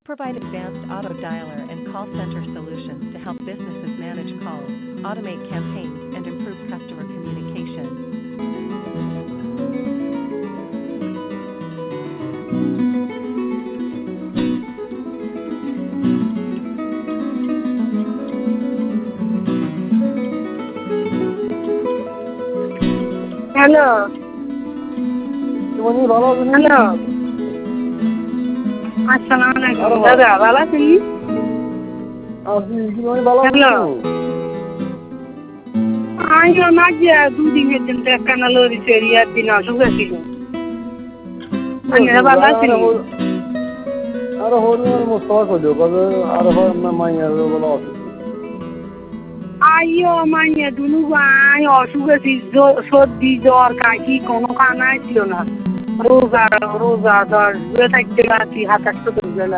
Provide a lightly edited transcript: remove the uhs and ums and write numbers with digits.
provide advanced auto dialer and call center solutions to help businesses manage calls, automate campaigns, and improve customer communication. Hello, তুমি ভালো আছেন? Hello, আসসালামু আলাইকুম দাদা, ভালো আছেন? তুমি ভালো হ্যালো। আছো? আমিও মাঝে দুদিনের জন্য একখানা লরি ফেরিয়ার দিন অসুখ ছিল। ভালো আছেন? আরে হরিয়ার মোস্তফা কইলো কবে আরে হয় না মাইয়ার বলা অসুস্থ। আইও মাইয়া দুনু ভাই অসুখ আছি, সর্দি জ্বর কাশি কোনো কানাই ছিল না। রোজা রোজা ধর থাকতে আছি 27 বেলা।